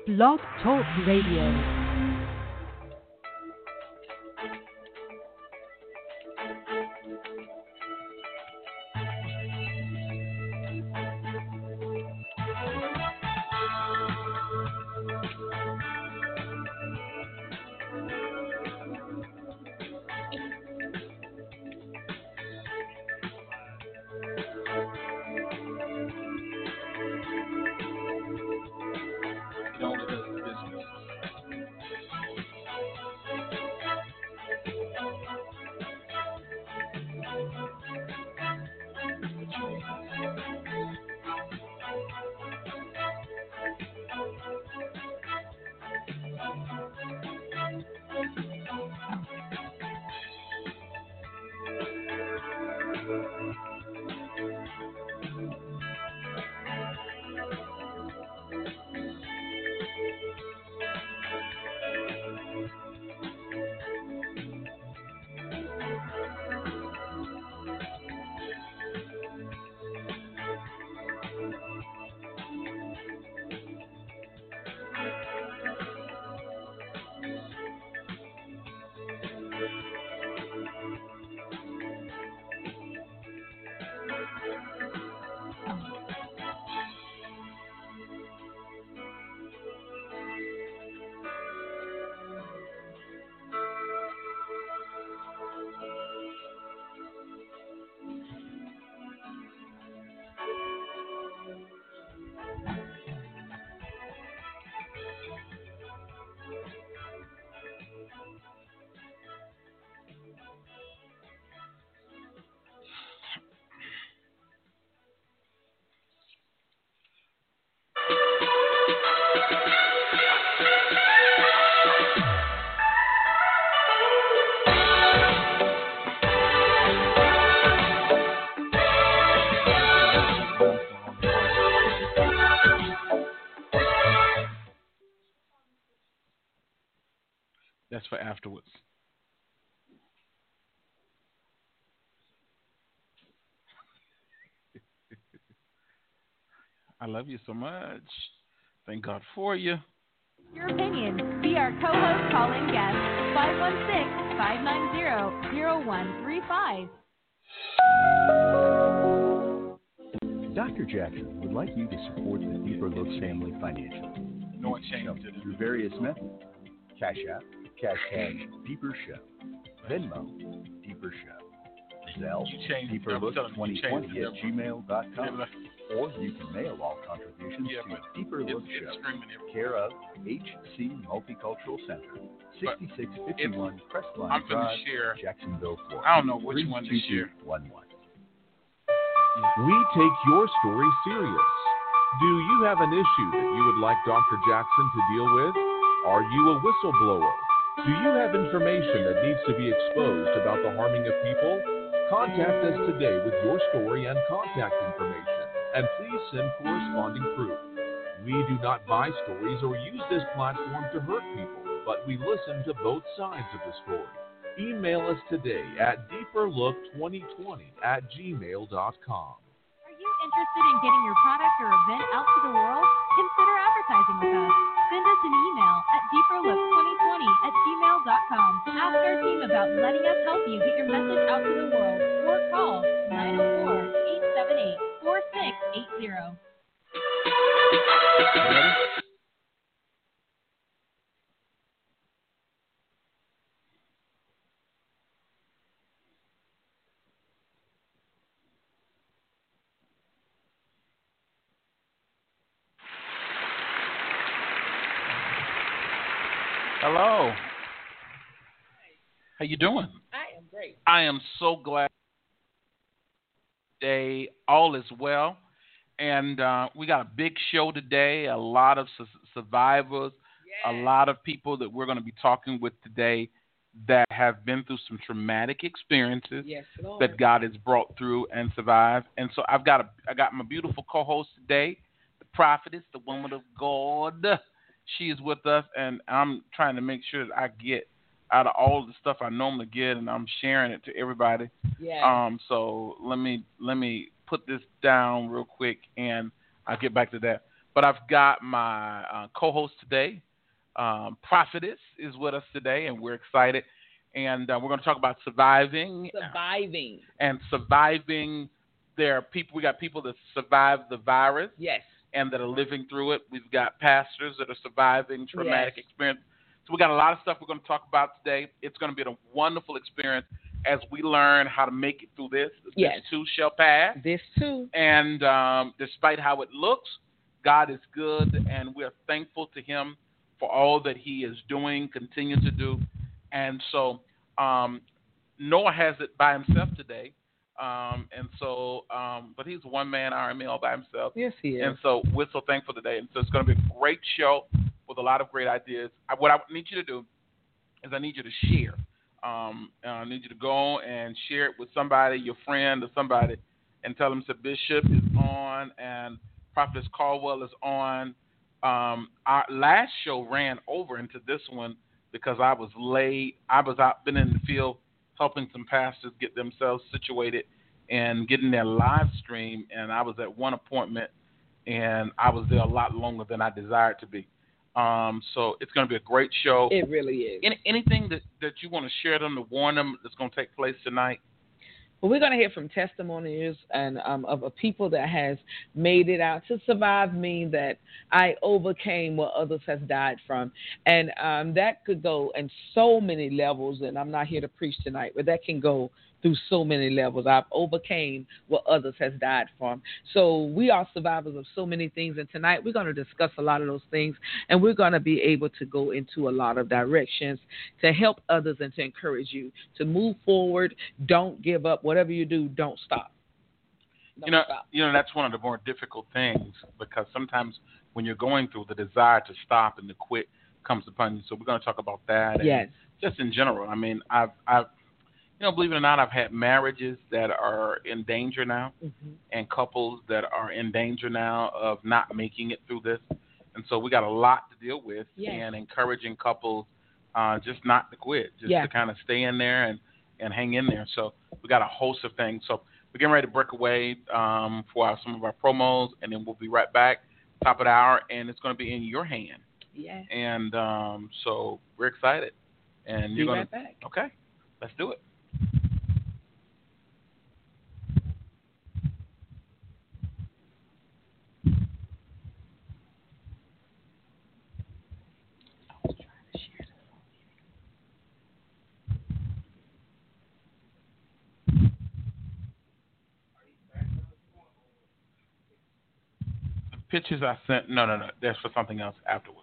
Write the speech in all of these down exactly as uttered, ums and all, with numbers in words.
Blog Talk Radio. That's for afterwards. I love you so much. Thank God for you. Your opinion. Be our co-host call-in guest. five one six, five nine zero, zero one three five. Doctor Jackson would like you to support the Deeper Look family financially. No one changed it. Through various methods. Cash App, Cash Tag, Deeper Show. Venmo, Deeper Show. Zelle, Deeper Look twenty twenty at gmail dot com. Or you can mail all contributions yeah, to Deeper Look Show, care of H C Multicultural Center, sixty-six fifty-one Crestline Drive, Jacksonville, Florida. I don't know which one to share. We take your story serious. Do you have an issue that you would like Doctor Jackson to deal with? Are you a whistleblower? Do you have information that needs to be exposed about the harming of people? Contact us today with your story and contact information, and please send corresponding proof. We do not buy stories or use this platform to hurt people, but we listen to both sides of the story. Email us today at deeperlook twenty twenty at gmail dot com. Are you interested in getting your product or event out to the world? Consider advertising with us. Send us an email at deeperlook twenty twenty at gmail dot com. Ask our team about letting us help you get your message out to the world, or call nine oh four, eight seven eight, four six eight zero. Hello. How you doing? I am great. I am so glad today all is well. And uh, we got a big show today, a lot of su- survivors, yes. a lot of people that we're going to be talking with today that have been through some traumatic experiences yes, that God has brought through and survived. And so I've got a, I got my beautiful co-host today, the prophetess, the woman of God. She is with us, and I'm trying to make sure that I get out of all the stuff I normally get, and I'm sharing it to everybody. Yes. Um. So let me let me put this down real quick, and I'll get back to that. but I've got my uh, co-host today, um, Prophetess, is with us today, and we're excited. And uh, we're going to talk about surviving. Surviving. And surviving. There are people, we got people that survived the virus. Yes. And that are living through it. We've got pastors that are surviving traumatic yes. experience. So we got a lot of stuff we're going to talk about today. It's going to be a wonderful experience as we learn how to make it through this. Yes. This too shall pass. This too. And um, despite how it looks, God is good, and we're thankful to him for all that he is doing, continues to do. And so um, Noah has it by himself today. Um, and so, um, but he's a one-man army all by himself. Yes, he is. And so we're so thankful today. And so it's going to be a great show with a lot of great ideas. I, what I need you to do is I need you to share. Um, I need you to go and share it with somebody, your friend or somebody, and tell them that Bishop is on and Prophetess Caldwell is on. Um, our last show ran over into this one because I was late. I was out, been in the field helping some pastors get themselves situated and getting their live stream, and I was at one appointment, and I was there a lot longer than I desired to be. Um, so it's going to be a great show. It really is. Any, anything that, that you want to share them to warn them that's going to take place tonight? Well, we're going to hear from testimonies and um, of a people that has made it out. To survive mean that I overcame what others has died from. And um, that could go in so many levels, and I'm not here to preach tonight, but that can go through so many levels. I've overcame what others has died from. So we are survivors of so many things, and tonight we're going to discuss a lot of those things, and we're going to be able to go into a lot of directions to help others and to encourage you to move forward. Don't give up. Whatever you do, don't stop. Don't you know, stop. you know that's one of the more difficult things, because sometimes when you're going through, the desire to stop and to quit comes upon you. So we're going to talk about that. Yes. And just in general. I mean, I've I've You know, believe it or not, I've had marriages that are in danger now, mm-hmm. and couples that are in danger now of not making it through this. And so we got a lot to deal with, yes. and encouraging couples uh, just not to quit, just yeah. to kind of stay in there and, and hang in there. So we got a host of things. So we're getting ready to break away um, for our, some of our promos, and then we'll be right back, top of the hour, and it's going to be in your hand. Yeah. And um, so we're excited. And be you're going right back. Okay, let's do it. Pictures I sent, no, no, no, that's for something else afterwards.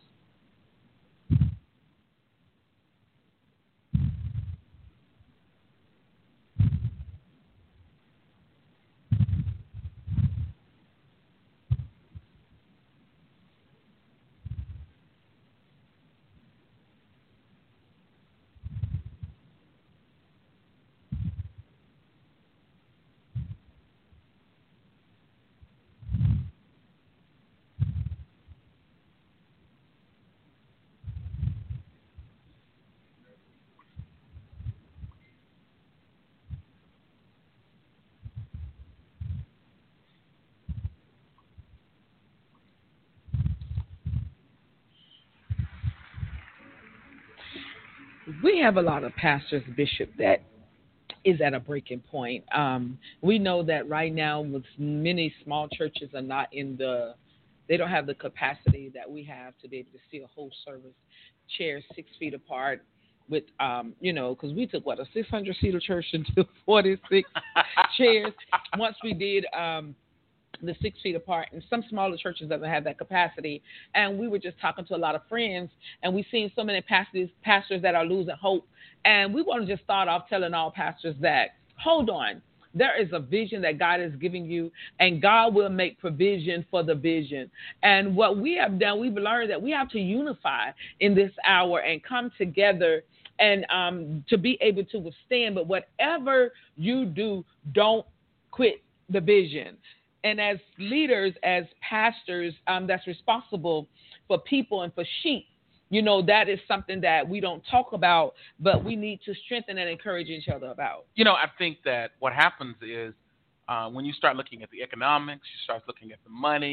We have a lot of pastors, Bishop, that is at a breaking point. Um, we know that right now, with many small churches are not in the, they don't have the capacity that we have to be able to see a whole service, chairs six feet apart with, um, you know, because we took, what, a six hundred seater church into forty-six chairs. Once we did um, the six feet apart, and some smaller churches doesn't have that capacity. And we were just talking to a lot of friends, and we've seen so many pastors, pastors that are losing hope. And we want to just start off telling all pastors that, hold on, there is a vision that God is giving you, and God will make provision for the vision. And what we have done, we've learned that we have to unify in this hour and come together and um, to be able to withstand. But whatever you do, don't quit the vision. And as leaders, as pastors, um, that's responsible for people and for sheep, you know, that is something that we don't talk about, but we need to strengthen and encourage each other about. You know, I think that what happens is uh, when you start looking at the economics, you start looking at the money,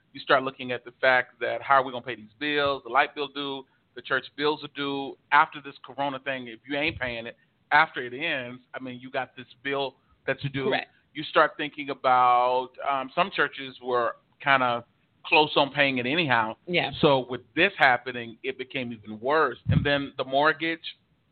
You start looking at the fact that how are we going to pay these bills? The light bill due, the church bills are due. After this corona thing, if you ain't paying it, after it ends, I mean, you got this bill that you do. Correct. You start thinking about um, some churches were kind of close on paying it anyhow. Yeah. So with this happening, it became even worse. And then the mortgage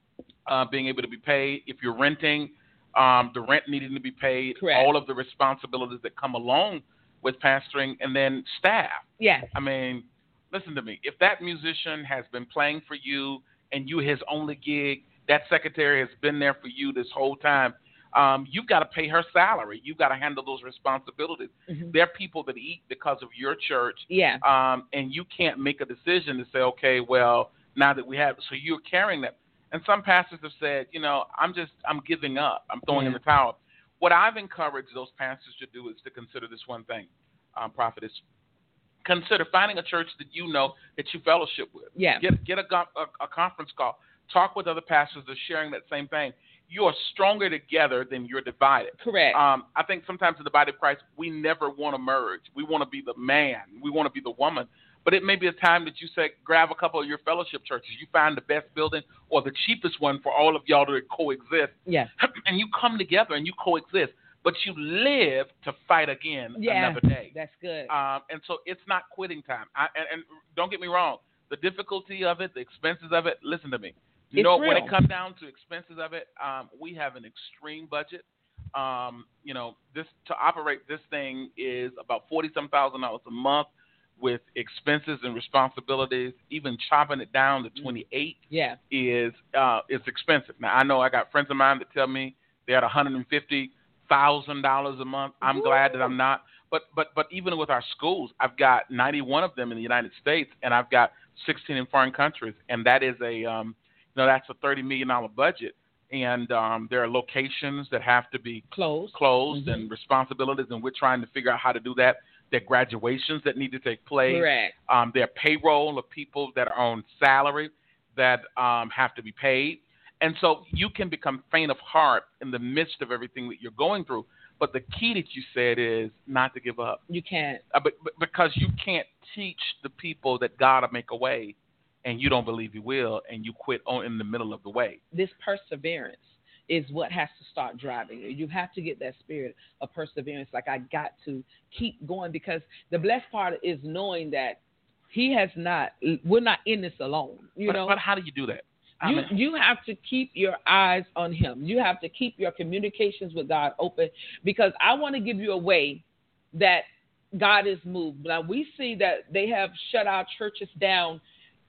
uh, being able to be paid. If you're renting, um, the rent needing to be paid. Correct. All of the responsibilities that come along with pastoring, and then staff. Yeah. I mean, listen to me. If that musician has been playing for you and you his only gig, that secretary has been there for you this whole time, um, you've got to pay her salary. You've got to handle those responsibilities. Mm-hmm. There are people that eat because of your church. Yeah. Um, and you can't make a decision to say, okay, well, now that we have, so you're carrying that. And some pastors have said, you know, I'm just, I'm giving up. I'm throwing yeah. in the towel. What I've encouraged those pastors to do is to consider this one thing, um, Prophet, is consider finding a church that you know that you fellowship with. Yeah. Get get a, a, a conference call. Talk with other pastors that are sharing that same thing. You are stronger together than you're divided. Correct. Um, I think sometimes in the body of Christ, we never want to merge. We want to be the man. We want to be the woman. But it may be a time that you say, grab a couple of your fellowship churches. You find the best building or the cheapest one for all of y'all to coexist. Yeah. And you come together and you coexist. But you live to fight again yeah. another day. That's good. Um, and so it's not quitting time. I, and, and don't get me wrong. The difficulty of it, the expenses of it, listen to me. You it's know, real. when it comes down to expenses of it, um, we have an extreme budget. Um, you know, this to operate this thing is about forty-some thousand dollars a month, with expenses and responsibilities. Even chopping it down to twenty-eight yeah. is uh, is expensive. Now I know I got friends of mine that tell me they're at one hundred fifty thousand dollars a month. I'm Ooh. glad that I'm not. But but but even with our schools, I've got ninety-one of them in the United States, and I've got sixteen in foreign countries, and that is a um, you know that's a thirty million dollar budget. And um, there are locations that have to be closed, closed, mm-hmm. and responsibilities, and we're trying to figure out how to do that. There are graduations that need to take place. Correct. Um, there are payroll of people that are on salary that um, have to be paid. And so you can become faint of heart in the midst of everything that you're going through. But the key that you said is not to give up. You can't. Uh, but, but because you can't teach the people that God will make a way, and you don't believe he will, and you quit on in the middle of the way. This perseverance is what has to start driving you. You have to get that spirit of perseverance. Like, I got to keep going, because the blessed part is knowing that he has not, we're not in this alone. You but, know. But how do you do that? I You mean, you have to keep your eyes on him. You have to keep your communications with God open, because I want to give you a way that God is moved. Now, we see that they have shut our churches down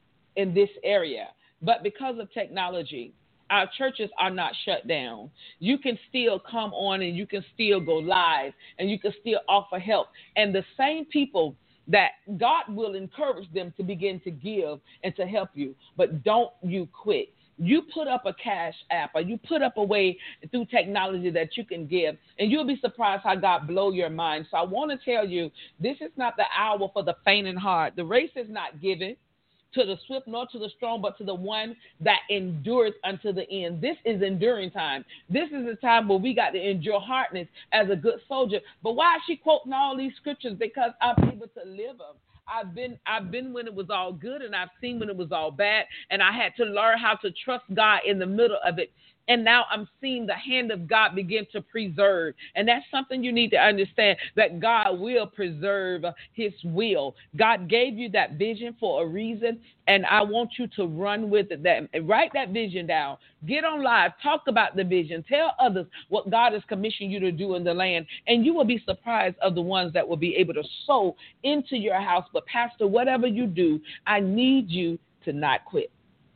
in this area, but because of technology, our churches are not shut down. You can still come on, and you can still go live, and you can still offer help. And the same people that God will encourage them to begin to give and to help you, but don't you quit. You put up a cash app, or you put up a way through technology that you can give, and you'll be surprised how God blow your mind. So I want to tell you, this is not the hour for the faint in heart. The race is not given to the swift nor to the strong, but to the one that endures unto the end. This is enduring time. This is a time where we got to endure hardness as a good soldier. But why is she quoting all these scriptures? Because I'm able to live them. I've been I've been when it was all good, and I've seen when it was all bad, and I had to learn how to trust God in the middle of it. And now I'm seeing the hand of God begin to preserve. And that's something you need to understand, that God will preserve his will. God gave you that vision for a reason, and I want you to run with it. That, write that vision down. Get on live. Talk about the vision. Tell others what God has commissioned you to do in the land, and you will be surprised of the ones that will be able to sow into your house. But Pastor, whatever you do, I need you to not quit.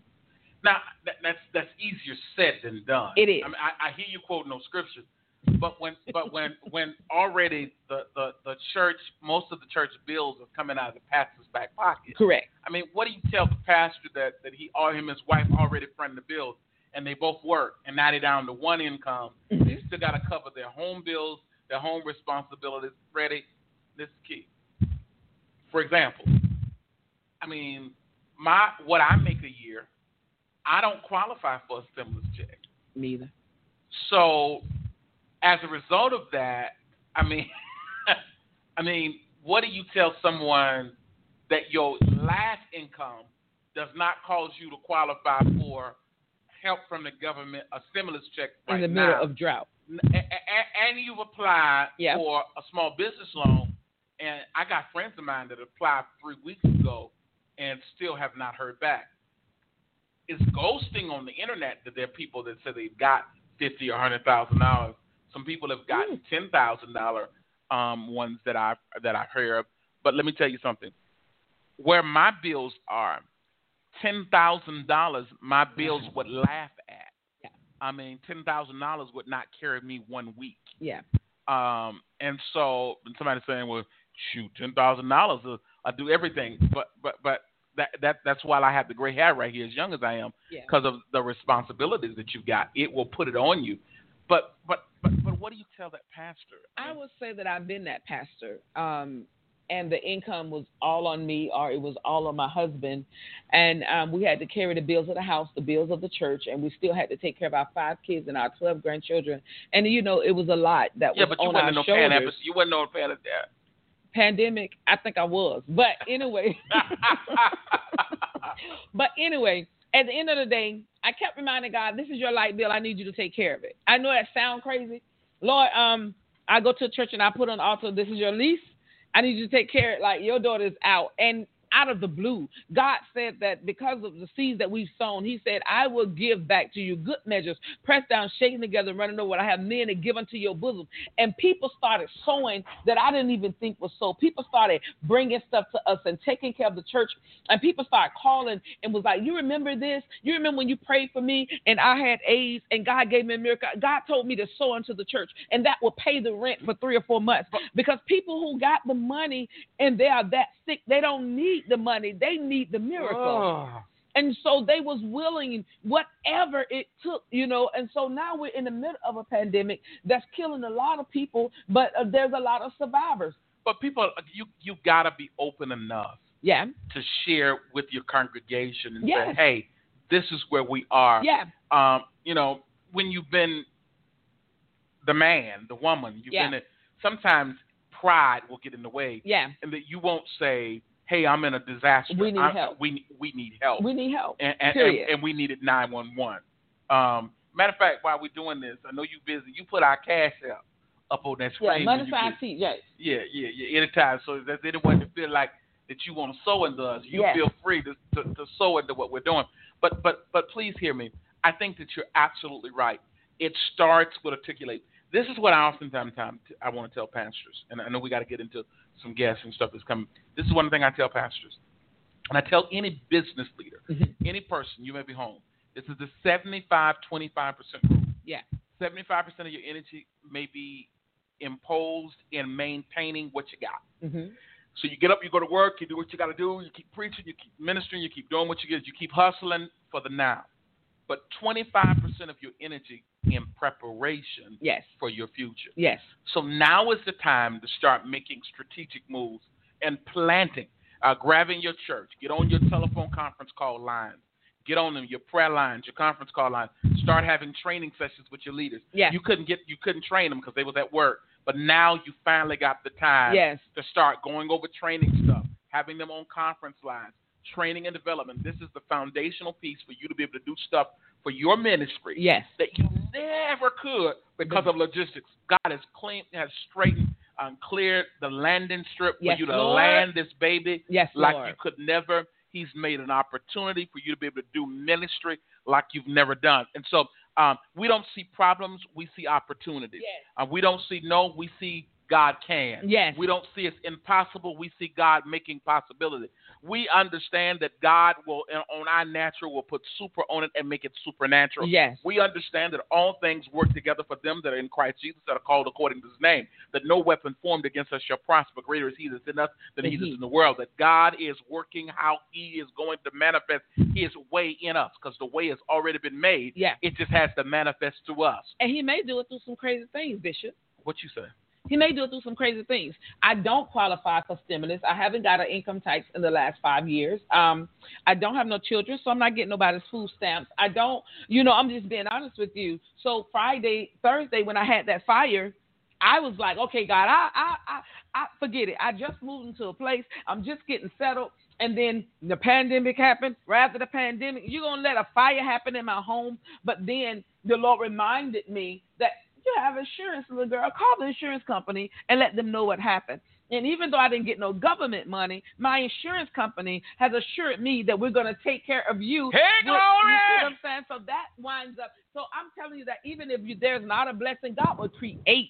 Now, that, that's that's easier said than done. It is. I mean, I, I hear you quoting those scriptures, but when but when when already the, the, the church, most of the church bills are coming out of the pastor's back pocket. Correct. I mean, what do you tell the pastor that, that he or him and his wife already fronted the bills, and they both work, and now they're down to one income? Mm-hmm. They still got to cover their home bills, their home responsibilities. Ready? This is key. For example, I mean, my what I make a year, I don't qualify for a stimulus check. Neither. So, as a result of that, I mean, I mean, what do you tell someone that your last income does not cause you to qualify for help from the government, a stimulus check right now? In the middle now. of drought. And, and you've applied yeah. for a small business loan, and I got friends of mine that applied three weeks ago and still have not heard back. It's ghosting on the internet that there are people that say they've got fifty or one hundred thousand dollars. Some people have gotten mm. ten thousand dollars um, ones that I've, that I've heard of. But let me tell you something. Where my bills are, ten thousand dollars, my bills would laugh at. Yeah. I mean, ten thousand dollars would not carry me one week. Yeah. Um, and so somebody's saying, well, shoot, ten thousand dollars, uh, I do everything. But but but that that that's why I have the gray hair right here, as young as I am, because yeah. of the responsibilities that you've got. It will put it on you. But but but but what do you tell that pastor? I would say that I've been that pastor. Um, and the income was all on me, or it was all on my husband. And um, we had to carry the bills of the house, the bills of the church, and we still had to take care of our five kids and our twelve grandchildren. And, you know, it was a lot that yeah, was but you on wasn't our no shoulders. Pan, you wasn't no pan there. Pandemic, I think I was. But anyway. but anyway, at the end of the day, I kept reminding God, this is your light bill. I need you to take care of it. I know that sounds crazy. Lord, um, I go to church and I put on the altar, this is your lease. I need you to take care of it, like your daughter's out. And out of the blue, God said that because of the seeds that we've sown, he said, I will give back to you good measures, pressed down, shaken together, and running over what I have men and give unto your bosom. And people started sowing that I didn't even think was so. People started bringing stuff to us and taking care of the church. And people started calling and was like, you remember this? You remember when you prayed for me and I had AIDS and God gave me a miracle? God told me to sow into the church, and that will pay the rent for three or four months. Because people who got the money and they are that sick, they don't need the money, they need the miracle. Oh. And so they was willing whatever it took, you know. And so now we're in the middle of a pandemic that's killing a lot of people, but uh, there's a lot of survivors. But people, you you gotta be open enough, yeah, to share with your congregation and yes. say, hey, this is where we are. Yeah. Um, you know, when you've been the man, the woman, you've yeah. been a, sometimes pride will get in the way. Yeah. And that you won't say, hey, I'm in a disaster. We need I'm, help. We, we need help. We need help. And, and, Period. and, and we needed nine one one. Um, matter of fact, while we're doing this, I know you're busy. You put our cash out up on that screen. Yeah, money sign T, yes. Yeah, yeah, yeah. Anytime. So if there's anyone that feel like that you want to sow into us, you yes. feel free to, to, to sow into what we're doing. But but but please hear me. I think that you're absolutely right. It starts with articulate. This is what I oftentimes I want to tell pastors, and I know we got to get into some guests and stuff that's coming. This is one thing I tell pastors, and I tell any business leader, mm-hmm. any person, you may be home. This is the seventy-five twenty-five percent rule. Yeah. seventy-five percent of your energy may be imposed in maintaining what you got. Mm-hmm. So you get up, you go to work, you do what you got to do, you keep preaching, you keep ministering, you keep doing what you get, you keep hustling for the now. But twenty-five percent of your energy in preparation yes. for your future. Yes. So now is the time to start making strategic moves and planting, uh, grabbing your church, get on your telephone conference call lines, get on them, your prayer lines, your conference call lines, start having training sessions with your leaders. Yes. You couldn't get, you couldn't train them because they was at work, but now you finally got the time yes. to start going over training stuff, having them on conference lines, training and development. This is the foundational piece for you to be able to do stuff for your ministry yes. that you never could because of logistics. God has cleaned, has straightened and cleared the landing strip yes, for you to Lord. land this baby yes, like Lord. you could never. He's made an opportunity for you to be able to do ministry like you've never done. And so um, we don't see problems, we see opportunities. Yes. Uh, we don't see no, we see God can. Yes. We don't see it's impossible. We see God making possibility. We understand that God will, on our natural, will put super on it and make it supernatural. Yes. We understand that all things work together for them that are in Christ Jesus, that are called according to his name, that no weapon formed against us shall prosper. Greater is he that's in us than he that's in the world. That God is working how he is going to manifest his way in us, because the way has already been made. Yeah. It just has to manifest to us. And he may do it through some crazy things, Bishop. What you say? He may do it through some crazy things. I don't qualify for stimulus. I haven't got an income tax in the last five years. Um, I don't have no children, so I'm not getting nobody's food stamps. I don't, you know, I'm just being honest with you. So Friday, Thursday, when I had that fire, I was like, okay, God, I, I, I, I forget it. I just moved into a place. I'm just getting settled. And then the pandemic happened. Right after the pandemic, you're going to let a fire happen in my home. But then the Lord reminded me that you have insurance, little girl. Call the insurance company and let them know what happened. And even though I didn't get no government money, my insurance company has assured me that we're going to take care of you. Hey, with, glory! You see what I'm saying? So that winds up. So I'm telling you that even if you, there's not a blessing, God will create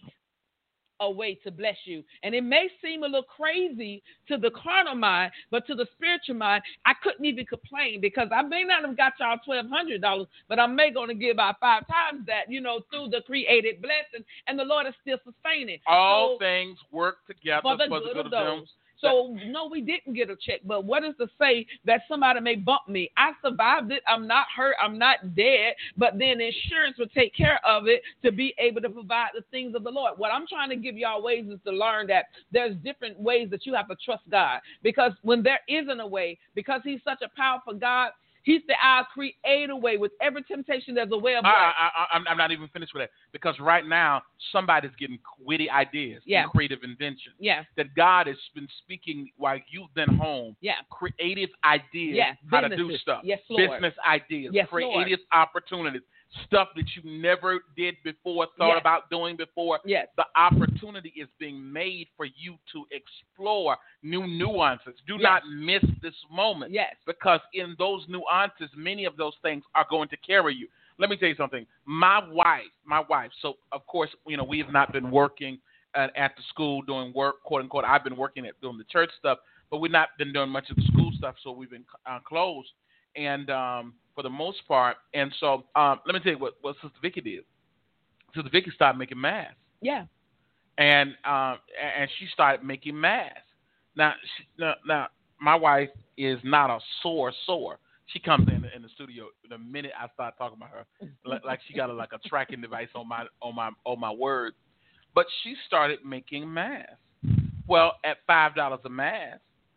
a way to bless you. And it may seem a little crazy to the carnal mind, but to the spiritual mind, I couldn't even complain because I may not have got y'all twelve hundred dollars, but I may going to give about five times that, you know, through the created blessing, and the Lord is still sustaining. All so, things work together for the for good the good of of them. those. So, no, we didn't get a check. But what is to say that somebody may bump me? I survived it. I'm not hurt. I'm not dead. But then insurance will take care of it to be able to provide the things of the Lord. What I'm trying to give y'all ways is to learn that there's different ways that you have to trust God. Because when there isn't a way, because he's such a powerful God, he said, I'll create a way. With every temptation, there's a way of life. I, I, I, I'm not even finished with that. Because right now, somebody's getting witty ideas, yeah. and creative invention. Yeah. That God has been speaking while you've been home. Yeah. Creative ideas, yeah. how Businesses. to do stuff. Yes, Lord. Business ideas, yes, creative Lord. opportunities. Stuff that you never did before, thought yes. about doing before. Yes. The opportunity is being made for you to explore new nuances. Do yes. not miss this moment. Yes. Because in those nuances, many of those things are going to carry you. Let me tell you something. My wife, my wife, so of course, you know, we have not been working at, at the school doing work, quote unquote. I've been working at doing the church stuff, but we've not been doing much of the school stuff, so we've been uh, closed. And um, for the most part, and so um, let me tell you what, what Sister Vicky did. Sister Vicky started making masks. Yeah. And um, and she started making masks. Now, she, now, now, my wife is not a sore sore. She comes in in the studio the minute I start talking about her, like, like she got a, like a tracking device on my on my on my words. But she started making masks. Well, at five dollars a mask,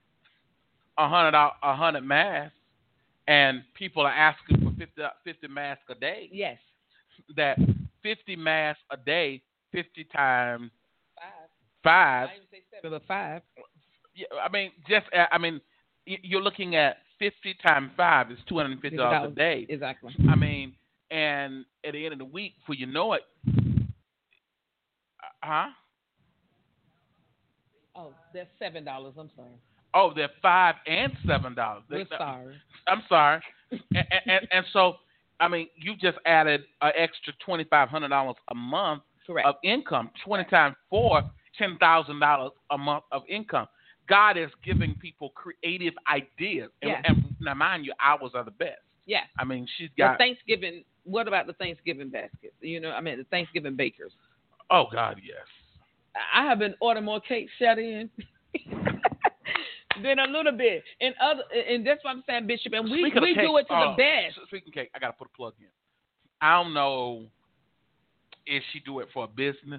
a hundred a hundred masks. And people are asking for fifty, fifty masks a day. Yes. That fifty masks a day, fifty times five. Five. I didn't say seven, but five. Yeah, I mean, just I mean, you're looking at fifty times five is two hundred fifty dollars a day. Exactly. I mean, and at the end of the week, before you know it, huh? Oh, that's seven dollars. I'm sorry. Oh, they're five and seven dollars. We're sorry. I'm sorry. and, and, and so, I mean, you just added an extra twenty five hundred dollars a month Correct. of income. Twenty times four, ten thousand dollars a month of income. God is giving people creative ideas. And, yeah. and now, mind you, ours are the best. Yeah. I mean, she's got the Thanksgiving. What about the Thanksgiving baskets? You know, I mean, the Thanksgiving bakers. Oh God, yes. I have been ordering more cakes shut in. Then a little bit, and other, and that's what I'm saying, Bishop. And we, we cake, do it to uh, the best. Speaking of cake, I gotta put a plug in. I don't know if she do it for a business.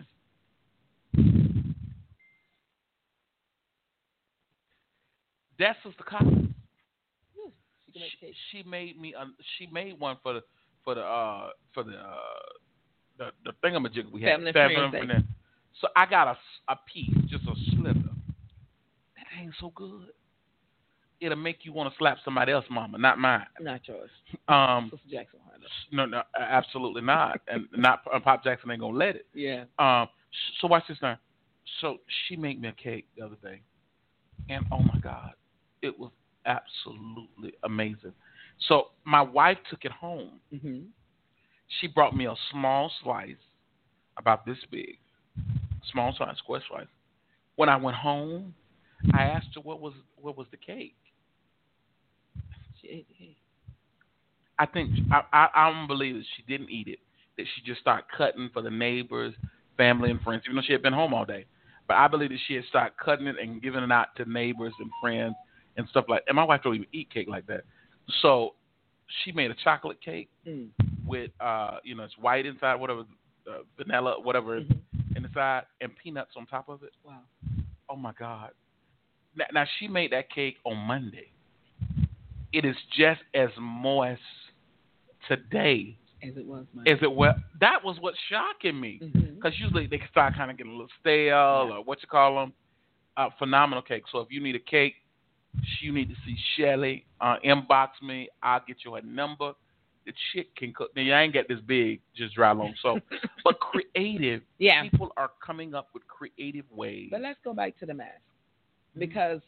That's Sister Collins. She, she, she made me. Uh, she made one for the for the uh, for the uh, the the thingamajig we had. Family and friends. So I got a a piece, just a slither. That ain't so good. It'll make you want to slap somebody else, mama, not mine. Not yours. Um, Sister Jackson. No, no, absolutely not. And not uh, Pop Jackson ain't gonna let it. Yeah. Um. So watch this now. So she made me a cake the other day, and oh my God, it was absolutely amazing. So my wife took it home. Mm-hmm. She brought me a small slice, about this big, small size square slice. When I went home, I asked her what was what was the cake. She ate the cake. I think I, I I don't believe that she didn't eat it. That she just started cutting for the neighbors, family, and friends, even though she had been home all day. But I believe that she had started cutting it and giving it out to neighbors and friends and stuff like that. And my wife don't even eat cake like that. So she made a chocolate cake mm. with, uh, you know, it's white inside, whatever, uh, vanilla, whatever mm-hmm. inside, and peanuts on top of it. Wow. Oh, my God. Now, now, she made that cake on Monday. It is just as moist today As it was, Mike. As it well. That was what's shocking me. Because mm-hmm. usually they can start kind of getting a little stale, yeah. or what you call them, uh, phenomenal cake. So if you need a cake, you need to see Shelly. Uh, inbox me. I'll get you her number. The chick can cook. Now, I ain't got this big, just dry long soap. But creative. Yeah. People are coming up with creative ways. But let's go back to the mask. Because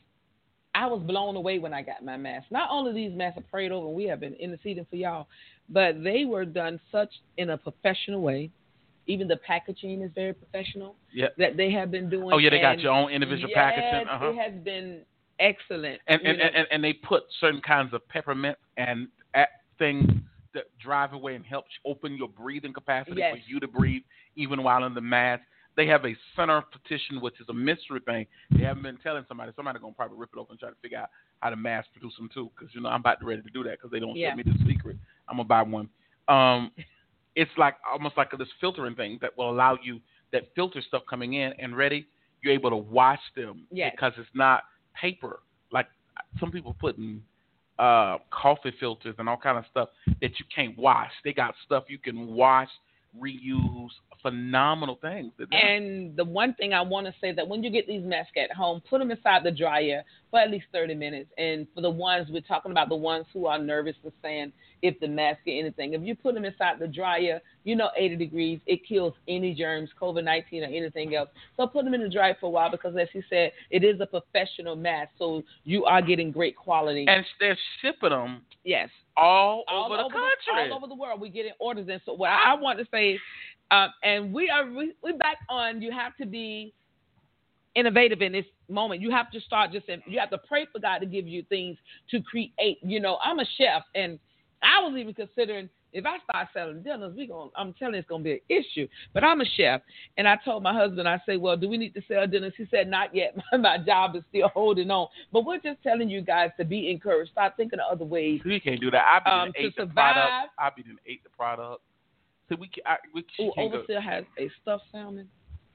I was blown away when I got my mask. Not only these masks are prayed over, and we have been interceding for y'all, but they were done such in a professional way. Even the packaging is very professional. Yeah. That they have been doing. Oh, yeah, they got your own individual yes, packaging. Uh-huh. It has been excellent. And and, and and they put certain kinds of peppermint and things that drive away and help open your breathing capacity yes. for you to breathe even while in the mask. They have a center petition, which is a mystery thing. They haven't been telling somebody. Somebody's going to probably rip it open and try to figure out how to mass produce them, too, because, you know, I'm about to ready to do that because they don't yeah. show me the secret. I'm going to buy one. Um, it's like almost like this filtering thing that will allow you that filter stuff coming in and ready. You're able to wash them yes. because it's not paper. Like some people putting uh, coffee filters and all kind of stuff that you can't wash. They got stuff you can wash, reuse, phenomenal things. And the one thing I want to say that when you get these masks at home, put them inside the dryer for at least thirty minutes. And for the ones we're talking about, the ones who are nervous for saying if the mask get anything, if you put them inside the dryer, you know, eighty degrees, it kills any germs, COVID nineteen or anything else. So put them in the dryer for a while because, as he said, it is a professional mask, so you are getting great quality. And they're shipping them. Yes. All, all over over the country. The, all over the world. We're getting orders in. So what I, I want to say is, uh, and we are we, we're back on, you have to be innovative in this moment. You have to start just, in, you have to pray for God to give you things to create. You know, I'm a chef, and I was even considering, if I start selling dinners, we going I'm telling you it's going to be an issue. But I'm a chef, and I told my husband, I said, well, do we need to sell dinners? He said, not yet. My, my job is still holding on. But we're just telling you guys to be encouraged. Start thinking of other ways. We can't do that. I be um, ate to the survive. product. I be done ate the product. So we can. I, we Ooh, can't Overseer go. has a stuffed salmon.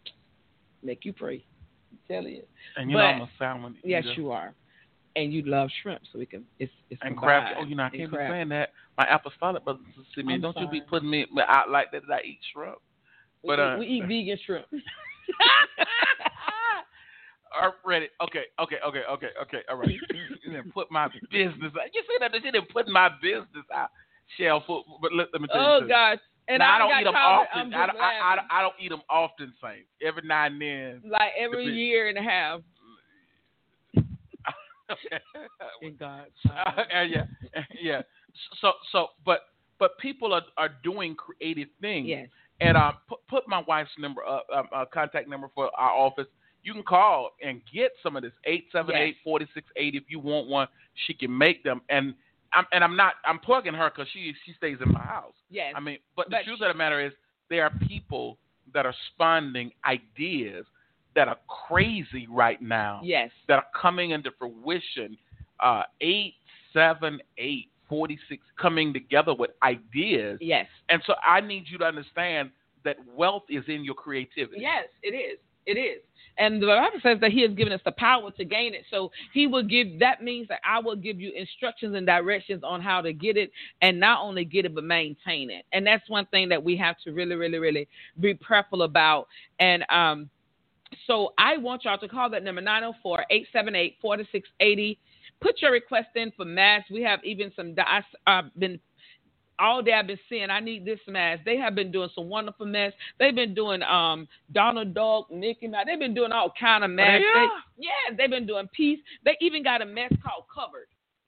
Make you pray. I'm telling you. And you but, know I'm a salmon eater. Yes, you are. And you love shrimp, so we can. It's it's and combined. crab. Oh, you know I can't be crab. saying that. My apostolic brothers and sisters, me, don't sorry. you be putting me out like that. That I eat shrimp. But we, uh, we eat vegan shrimp. Are ready? Okay, okay, okay, okay, okay. All right. You didn't put my business out. You see that? You didn't put my business out. Shell food. But let, let me tell you Oh something. gosh. And now, I, I don't got eat them covered. often. I don't, I, I, I don't eat them often, Saint. Every now and then. Like every year and a half. Okay. In God. Uh, yeah, yeah. So, so, but, but people are, are doing creative things. Yes. And um, put, put my wife's number, uh, um, uh, contact number for our office. You can call and get some of this eight seven eight, four six eight if you want one. She can make them, and I'm and I'm not I'm plugging her because she she stays in my house. Yes. I mean, but, but the truth of the matter is, there are people that are spawning ideas that are crazy right now. Yes. That are coming into fruition. Uh, eight seven eight, four six coming together with ideas. Yes. And so I need you to understand that wealth is in your creativity. Yes, it is. It is. And the Bible says that he has given us the power to gain it. So he will give, that means that I will give you instructions and directions on how to get it, and not only get it, but maintain it. And that's one thing that we have to really, really, really be prayerful about. And um, so I want y'all to call that number, nine oh four, eight seven eight, four six eight oh. Put your request in for masks. We have even some, I've uh, been all day I've been seeing, I need this mask. They have been doing some wonderful masks. They've been doing um, Donald Duck, Mickey Mouse. They've been doing all kind of masks. Yeah. They, yeah, they've been doing peace. They even got a mask called Covered.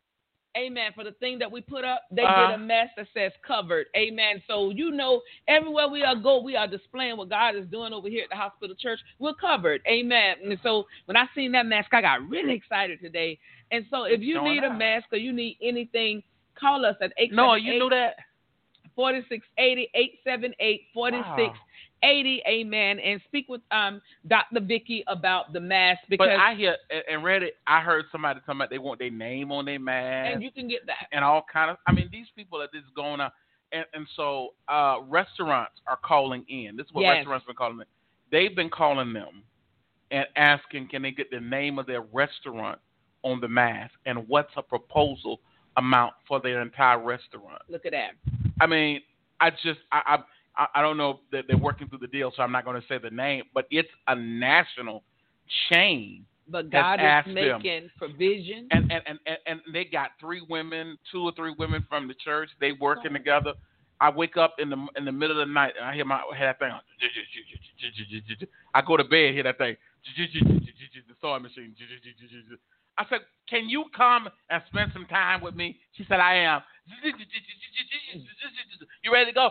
Amen. For the thing that we put up, they uh, did a mask that says Covered. Amen. So, you know, everywhere we are go, we are displaying what God is doing over here at the Hospital Church. We're covered. Amen. And so when I seen that mask, I got really excited today. And so if you need a mask or you need anything, call us at eight seven eight, no, you know that? four six eight oh, eight seven eight, four six eight oh, amen, and speak with um Doctor Vicky about the mask. Because but I hear and read it, I heard somebody talking about they want their name on their mask. And you can get that. And all kind of, I mean, these people are just going out. And, and so uh, restaurants are calling in. This is what yes. restaurants have been calling in. They've been calling them and asking, can they get the name of their restaurant on the mask, and what's a proposal amount for their entire restaurant. Look at that. I mean, I just I I I don't know that they're working through the deal, so I'm not going to say the name, but it's a national chain. But God is making them. provision. And and, and and and they got three women, two or three women from the church. They working oh. together. I wake up in the in the middle of the night and I hear my hear that thing. I go to bed, hear that thing. The sewing machine. I said, "Can you come and spend some time with me?" She said, "I am." You ready to go?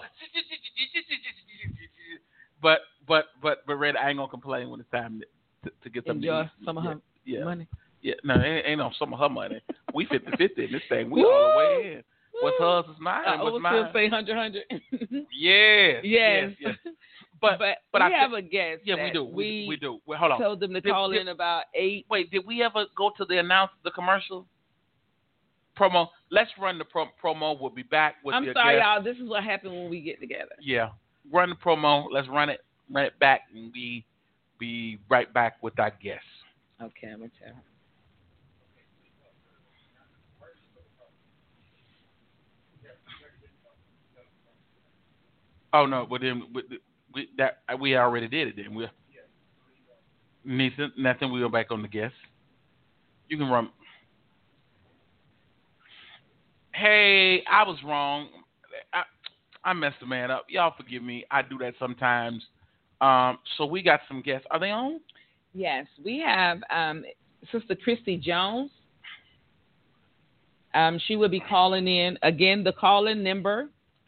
But but but but Red, I ain't gonna complain when it's time to, to get some enjoy some of her yeah, yeah. money. Yeah, no, ain't, ain't no some of her money. We fifty-fifty in this thing. We all the way in. What's hers is mine. I What's mine? mine? Say hundred hundred. Yes, yes, yes, yes. But but, but we I have th- a guest. Yeah, we do. We, we, we do. Wait, hold on. Told them to did, call did, in about eight. Wait, did we ever go to the announce the commercial promo? Let's run the pro- promo. We'll be back with. I'm the sorry, guest. y'all. This is what happened when we get together. Yeah, run the promo. Let's run it. Run it back, and we be right back with our guest. Okay, I'm gonna tell her. Oh no, but then we, we that we already did it. Then we Nathan, nothing. We go back on the guest. You can run. Hey, I was wrong. I, I messed the man up. Y'all forgive me. I do that sometimes. Um, so we got some guests. Are they on? Yes, we have um, Sister Christy Jones. Um, she will be calling in. Again, the call-in number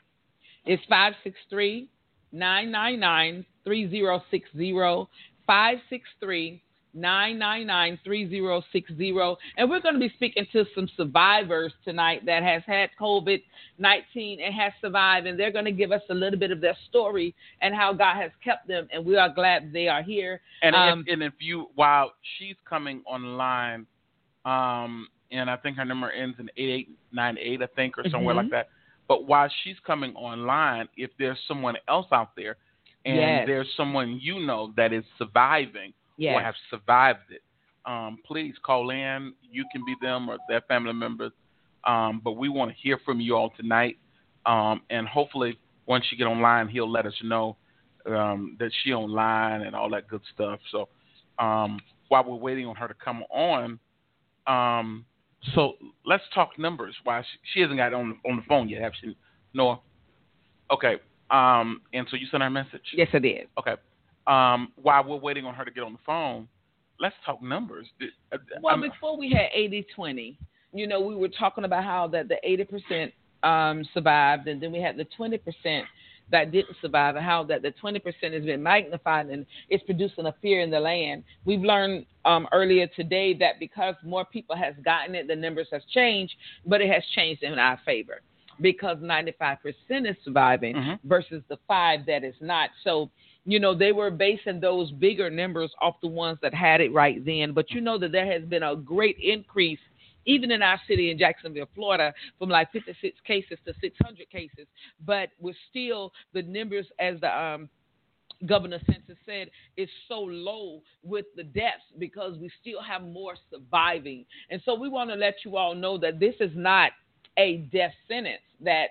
is five six three, nine nine nine, three zero six zero, five six three, nine nine nine, three zero six zero. And we're going to be speaking to some survivors tonight that has had COVID nineteen and has survived. And they're going to give us a little bit of their story and how God has kept them. And we are glad they are here. And, um, if, and if you, while she's coming online, um, and I think her number ends in eight eight nine eight, I think, or somewhere mm-hmm. like that. But while she's coming online, if there's someone else out there and yes. there's someone you know that is surviving yes. or have survived it, um, please call in. You can be them or their family members. Um, but we want to hear from you all tonight. Um, and hopefully once you get online, he'll let us know um, that she's online and all that good stuff. So um, while we're waiting on her to come on, um, so let's talk numbers. Why she, she hasn't got it on on the phone yet, have she? Noah. Okay. Um, and so you sent her a message. Yes, I did. Okay. Um, while we're waiting on her to get on the phone, let's talk numbers. Well, I'm, before we had eighty twenty, you know, we were talking about how that the eighty percent um, survived, and then we had the twenty percent that didn't survive, and how that the twenty percent has been magnified and it's producing a fear in the land. We've learned um, earlier today that because more people has gotten it, the numbers has changed, but it has changed in our favor because ninety-five percent is surviving mm-hmm. versus the five that is not. So, you know, they were basing those bigger numbers off the ones that had it right then. But you know that there has been a great increase even in our city in Jacksonville, Florida, from like fifty-six cases to six hundred cases. But we're still, the numbers, as the um, Governor Census said, is so low with the deaths because we still have more surviving. And so we want to let you all know that this is not a death sentence, that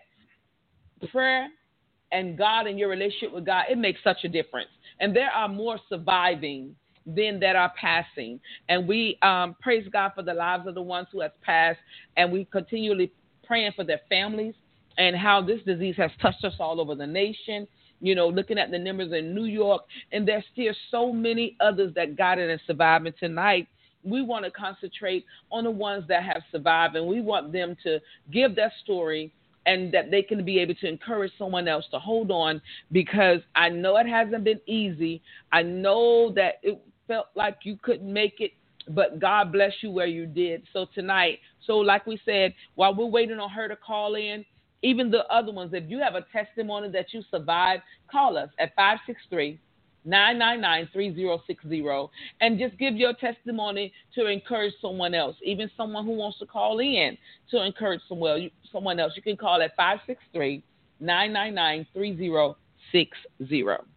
prayer and God and your relationship with God, it makes such a difference. And there are more surviving than that are passing. And we um, praise God for the lives of the ones who have passed, and we continually praying for their families and how this disease has touched us all over the nation. You know, looking at the numbers in New York, and there's still so many others that got it and survived. And tonight, we want to concentrate on the ones that have survived, and we want them to give their story and that they can be able to encourage someone else to hold on, because I know it hasn't been easy. I know that it felt like you couldn't make it, but God bless you where you did. So tonight, so like we said, while we're waiting on her to call in, even the other ones, if you have a testimony that you survived, call us at five six three, nine nine nine, three zero six zero and just give your testimony to encourage someone else, even someone who wants to call in to encourage someone, someone else. You can call at five six three, nine nine nine, three zero six zero.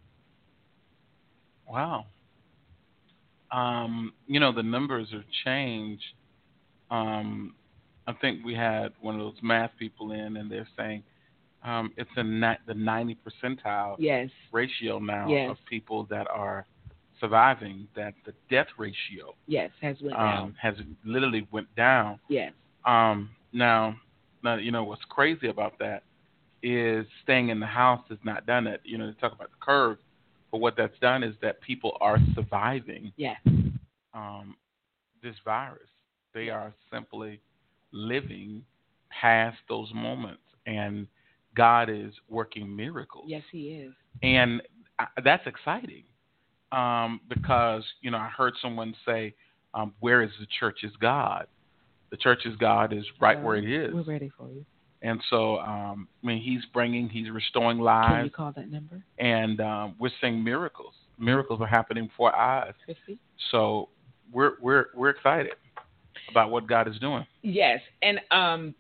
Wow. Um, you know, the numbers have changed. Um, I think we had one of those math people in, and they're saying um, it's in ni- the ninety percentile yes. ratio now yes. of people that are surviving. That the death ratio yes has went um, down. has literally went down. Yes. Um, now, now, you know what's crazy about that is staying in the house has not done it. You know, they talk about the curve, but what that's done is that people are surviving. Yes. Um, this virus. They yes. are simply living past those moments, and God is working miracles. Yes, He is. And I, that's exciting um, because, you know, I heard someone say, um, where is the church's God? The church's God is right uh, where it is. We're ready for you. And so, um, I mean, He's bringing, He's restoring lives. Can you call that number? And um, we're seeing miracles. Miracles are happening before our eyes. Christy? So we're we're we're excited about what God is doing. Yes, and um,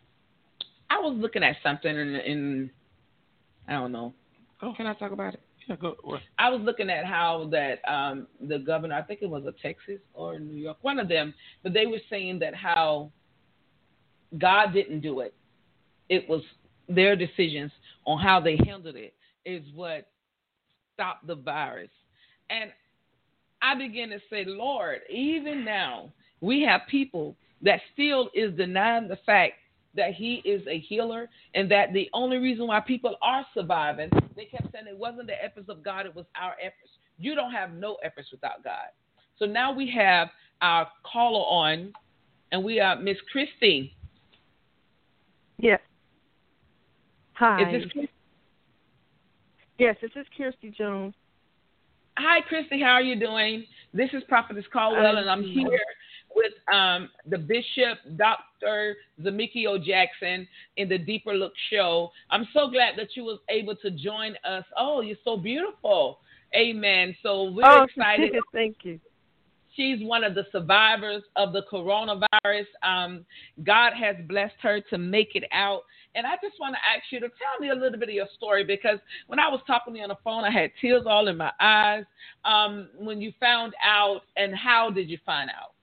I was looking at something in, in I don't know. Oh, can I talk about it? Yeah, go. What? I was looking at how that um, the governor, I think it was of Texas or New York, one of them, but they were saying that how God didn't do it. It was their decisions on how they handled it is what stopped the virus. And I began to say, Lord, even now, we have people that still is denying the fact that He is a healer and that the only reason why people are surviving, they kept saying it wasn't the efforts of God, it was our efforts. You don't have no efforts without God. So now we have our caller on, and we are Miss Christy. Yes. Hi. Is this Christy? Yes, this is Kirsty Jones. Hi, Christy. How are you doing? This is Prophetess Caldwell, and I'm here with um, the Bishop, Doctor Zamikio Jackson, in the Deeper Look show. I'm so glad that you was able to join us. Oh, you're so beautiful. Amen. So we're oh, excited. Thank you. She's one of the survivors of the coronavirus. Um, God has blessed her to make it out. And I just want to ask you to tell me a little bit of your story, because when I was talking to you on the phone, I had tears all in my eyes. Um, when you found out, and how did you find out?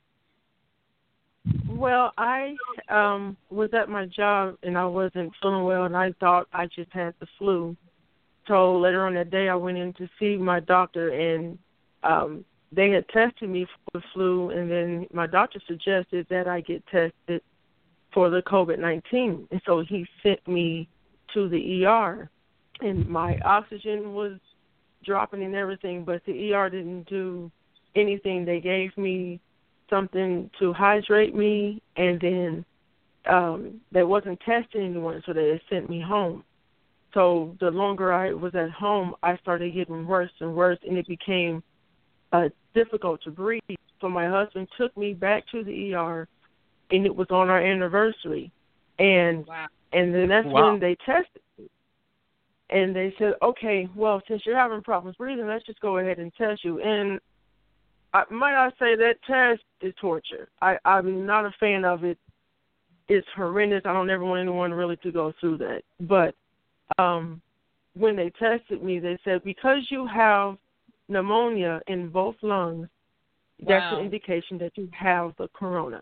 Well, I um, was at my job, and I wasn't feeling well, and I thought I just had the flu. So later on that day, I went in to see my doctor, and um, they had tested me for the flu, and then my doctor suggested that I get tested for the COVID nineteen. And so he sent me to the E R, and my oxygen was dropping and everything, but the E R didn't do anything. They gave me something to hydrate me, and then um, they wasn't testing anyone, so they sent me home. So the longer I was at home, I started getting worse and worse, and it became uh, difficult to breathe. So my husband took me back to the E R, and it was on our anniversary. And wow. and then that's wow. when they tested me. And they said, okay, well, since you're having problems breathing, let's just go ahead and test you. And I, might I say that test is torture. I, I'm not a fan of it. It's horrendous. I don't ever want anyone really to go through that. But um, when they tested me, they said, because you have pneumonia in both lungs, wow. that's an indication that you have the corona.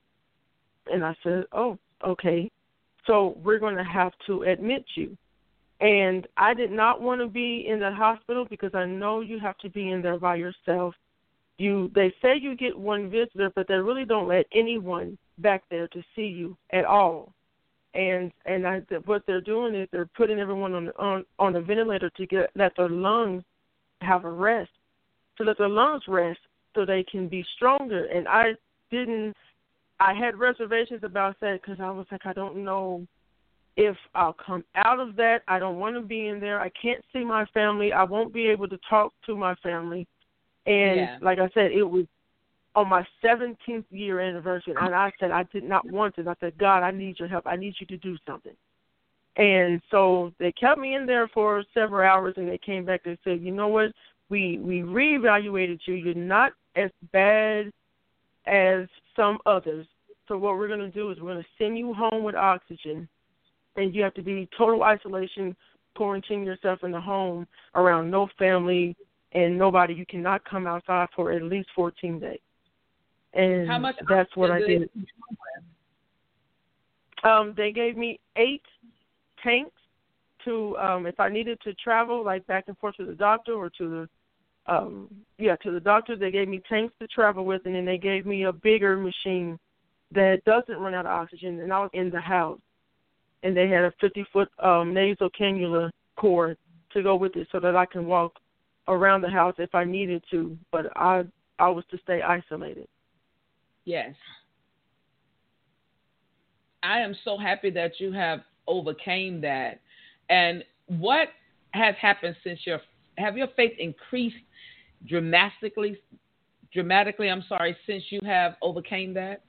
And I said, oh, okay. So we're going to have to admit you. And I did not want to be in the hospital because I know you have to be in there by yourself. You, they say you get one visitor, but they really don't let anyone back there to see you at all. And and I, what they're doing is they're putting everyone on on on a ventilator to get let their lungs have a rest, to let their lungs rest so they can be stronger. And I didn't. I had reservations about that because I was like, I don't know if I'll come out of that. I don't want to be in there. I can't see my family. I won't be able to talk to my family. And yeah. like I said, it was on my seventeenth year anniversary, and I said I did not want it. I said, God, I need your help. I need you to do something. And so they kept me in there for several hours, and they came back and said, you know what, we, we reevaluated you. You're not as bad as some others. So what we're going to do is we're going to send you home with oxygen, and you have to be total isolation, quarantine yourself in the home around no family and nobody. You cannot come outside for at least fourteen days. And how much that's what I did. They, um, they gave me eight tanks to um, if I needed to travel, like back and forth to the doctor or to the um, yeah to the doctor. They gave me tanks to travel with, and then they gave me a bigger machine that doesn't run out of oxygen. And I was in the house, and they had a fifty foot um, nasal cannula cord to go with it, so that I can walk around the house if I needed to. But I I was to stay isolated. Yes. I am so happy that you have overcame that. And what has happened since your have your faith increased dramatically dramatically, I'm sorry, since you have overcame that?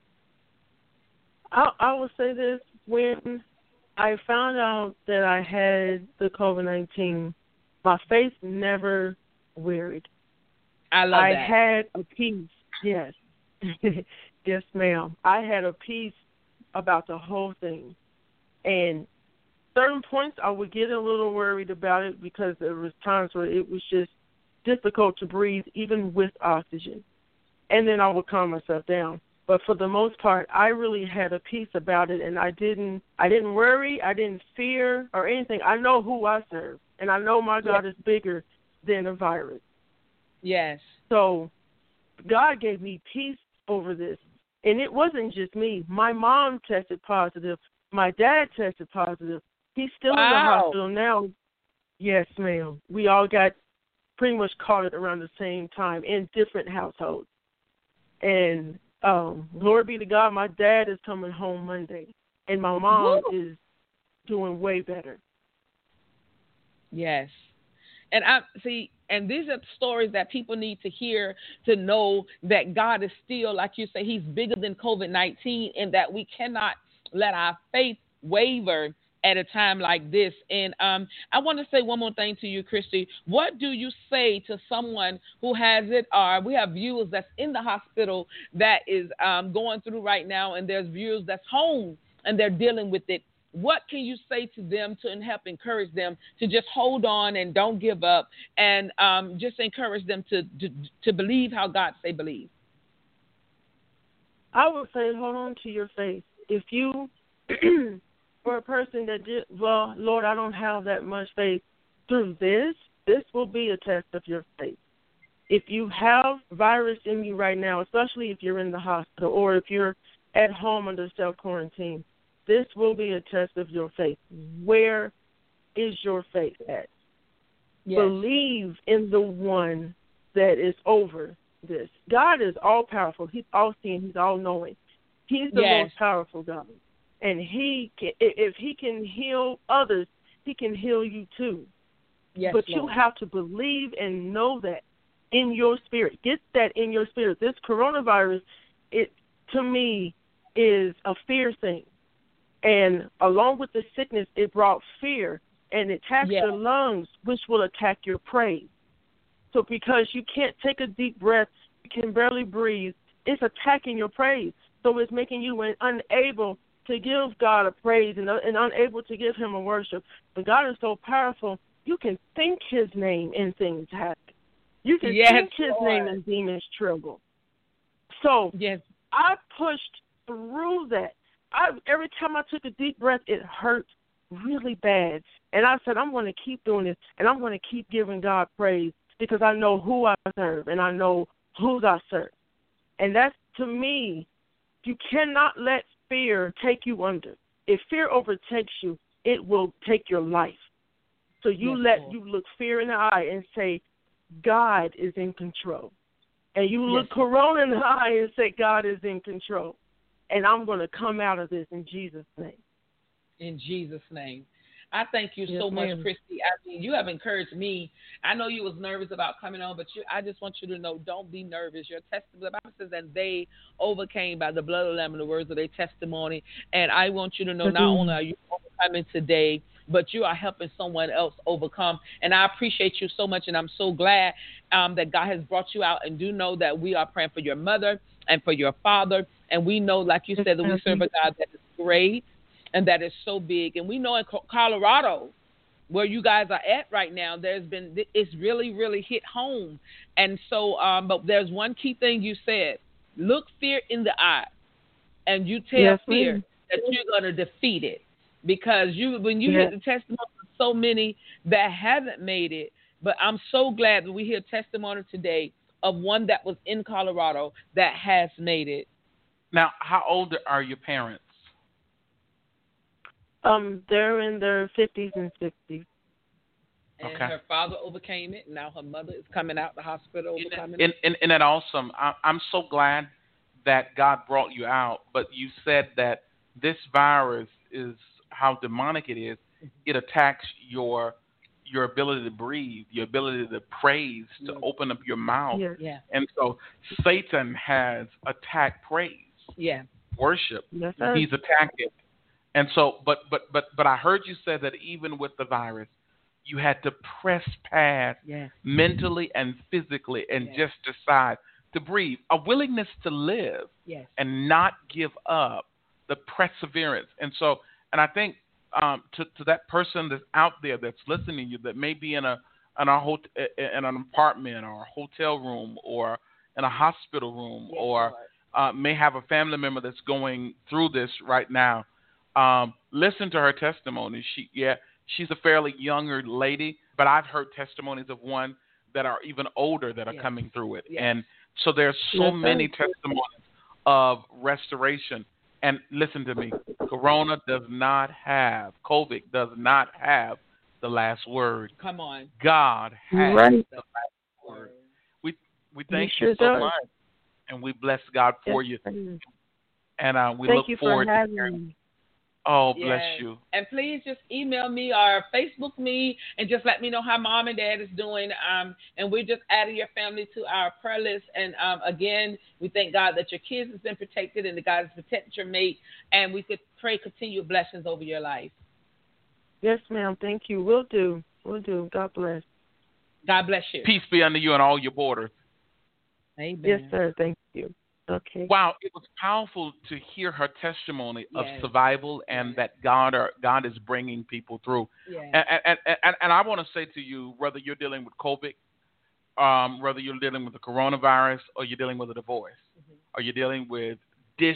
I I will say this, when I found out that I had the COVID nineteen, my faith never wearied. I love I that. I had a peace, yes. Yes, ma'am. I had a peace about the whole thing. And certain points I would get a little worried about it because there was times where it was just difficult to breathe even with oxygen. And then I would calm myself down. But for the most part, I really had a peace about it, and I didn't I didn't worry, I didn't fear or anything. I know who I serve, and I know my God yes. is bigger than a virus. Yes. So God gave me peace over this. And it wasn't just me. My mom tested positive. My dad tested positive. He's still wow. in the hospital now. Yes, ma'am. We all got pretty much caught it around the same time in different households. And um, glory be to God, my dad is coming home Monday. And my mom Woo. is doing way better. Yes. And I see, and these are stories that people need to hear to know that God is still, like you say, he's bigger than COVID nineteen, and that we cannot let our faith waver at a time like this. And um, I want to say one more thing to you, Christy. What do you say to someone who has it, or we have viewers that's in the hospital that is um, going through right now, and there's viewers that's home and they're dealing with it? What can you say to them to help encourage them to just hold on and don't give up, and um, just encourage them to, to to believe how God say believe? I would say hold on to your faith. If you, for a person that did, well, Lord, I don't have that much faith, through this, this will be a test of your faith. If you have virus in you right now, especially if you're in the hospital or if you're at home under self-quarantine, this will be a test of your faith. Where is your faith at? Yes. Believe in the one that is over this. God is all-powerful. He's all-seeing. He's all-knowing. He's the yes. most powerful God. And he can, if he can heal others, he can heal you too. Yes, but Lord. You have to believe and know that in your spirit. Get that in your spirit. This coronavirus, it to me, is a fear thing. And along with the sickness, it brought fear, and it attacks yes. your lungs, which will attack your praise. So because you can't take a deep breath, you can barely breathe, it's attacking your praise. So it's making you unable to give God a praise and, and unable to give him a worship. But God is so powerful, you can think his name and things happen. You can yes, think his Lord. name and demons tremble. So yes. I pushed through that. I, every time I took a deep breath, it hurt really bad. And I said, I'm going to keep doing this, and I'm going to keep giving God praise because I know who I serve, and I know who I serve. And that's, to me, you cannot let fear take you under. If fear overtakes you, it will take your life. So you yes, let Lord. you look fear in the eye and say, God is in control. And you look yes, corona in the eye and say, God is in control. And I'm going to come out of this in Jesus' name. In Jesus' name. I thank you yes, so much, ma'am. Christy. I mean, you have encouraged me. I know you was nervous about coming on, but you, I just want you to know, don't be nervous. Your testimony, the Bible says that they overcame by the blood of the Lamb and the words of their testimony. And I want you to know, not only are you overcoming today, but you are helping someone else overcome. And I appreciate you so much, and I'm so glad um, that God has brought you out. And do know that we are praying for your mother and for your father. And we know, like you said, that we serve a God that is great and that is so big. And we know in Colorado, where you guys are at right now, there's been, it's really, really hit home. And so, um, but there's one key thing you said: look fear in the eye, and you tell yes, fear ma'am. that you're going to defeat it. because you when you yeah. hear the testimony of so many that haven't made it, but I'm so glad that we hear testimony today of one that was in Colorado that has made it. Now, how old are your parents? Um, they're in their fifties and sixties. And okay. her father overcame it. Now her mother is coming out the hospital overcoming isn't, it. Isn't, isn't that awesome? I, I'm so glad that God brought you out, but you said that this virus is how demonic it is. It attacks your your ability to breathe, your ability to praise, to yes. open up your mouth. Yes. Yeah. And so Satan has attacked praise, yeah. worship. Yes, sir. He's attacked it. And so, but but but but I heard you say that even with the virus, you had to press past yes. mentally and physically and yes. just decide to breathe. A willingness to live yes. and not give up, the perseverance. And so, and I think um, to, to that person that's out there that's listening to you that may be in a in a hot, in an apartment or a hotel room or in a hospital room yes, or uh, may have a family member that's going through this right now. Um, listen to her testimony. She, yeah, she's a fairly younger lady, but I've heard testimonies of one that are even older that are yes. coming through it. Yes. And so there's so yes, many testimonies of restoration. And listen to me, Corona does not have, COVID does not have the last word. Come on. God has right. the last word. We we thank sure you so does. much, and we bless God for yes, you. And uh, we thank look you forward for having to hearing. me. Oh, yes. bless you. And please just email me or Facebook me and just let me know how mom and dad is doing. Um, and we're just adding your family to our prayer list. And um, again, we thank God that your kids has been protected and that God has protected your mate. And we could pray continued blessings over your life. Yes, ma'am. Thank you. We'll do. We'll do. God bless. God bless you. Peace be unto you and all your borders. Amen. Yes, sir. Thank you. Okay. Wow, it was powerful to hear her testimony yes. of survival and yes. that God are, God is bringing people through. Yes. And, and, and, and I want to say to you, whether you're dealing with COVID, um, whether you're dealing with the coronavirus, or you're dealing with a divorce, mm-hmm. or you're dealing with dish,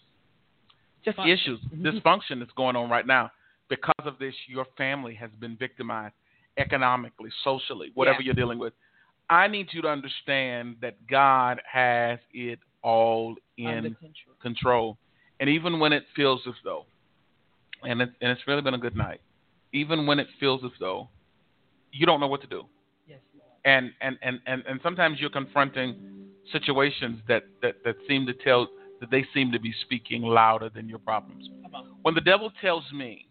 just Function. issues, dysfunction that's going on right now. Because of this, your family has been victimized economically, socially, whatever yeah. you're dealing with. I need you to understand that God has it all in control. control. And even when it feels as though, and, it, and it's really been a good night, even when it feels as though you don't know what to do. Yes, Lord. And, and, and, and, and sometimes you're confronting situations that, that, that seem to tell, that they seem to be speaking louder than your problems. Come on. When the devil tells me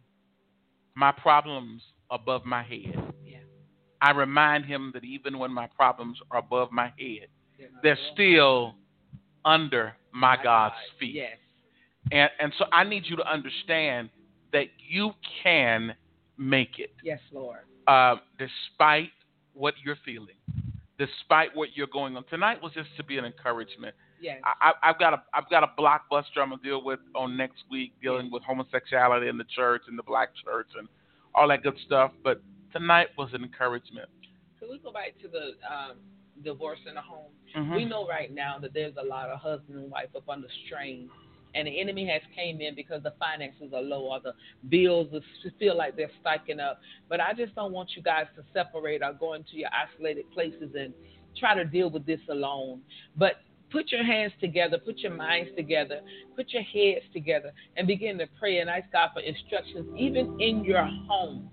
my problems are above my head, yeah. I remind him that even when my problems are above my head, they're still under my, my God's God. feet. Yes. And and so I need you to understand that you can make it. Yes, Lord. Uh, despite what you're feeling, despite what you're going on. Tonight was just to be an encouragement. Yes. I, I've got a I've got a blockbuster I'm gonna deal with on next week, dealing with homosexuality in the church and the black church and all that good stuff. But tonight was an encouragement. Can we go back to the um, divorce in the home? Mm-hmm. We know right now that there's a lot of husband and wife up under strain, and the enemy has came in because the finances are low or the bills feel like they're stacking up. But I just don't want you guys to separate or go into your isolated places and try to deal with this alone. But put your hands together, put your minds together, put your heads together, and begin to pray and ask God for instructions, even in your home,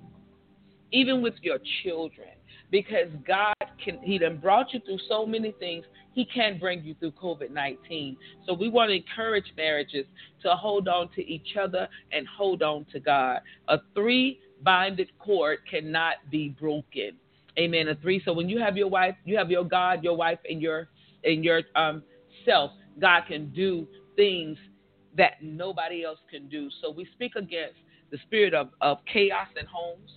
even with your children. Because God can, He done brought you through so many things. He can bring you through COVID nineteen. So we want to encourage marriages to hold on to each other and hold on to God. A three-binded cord cannot be broken. Amen. A three. So when you have your wife, you have your God, your wife, and your and your um self. God can do things that nobody else can do. So we speak against the spirit of, of chaos in homes.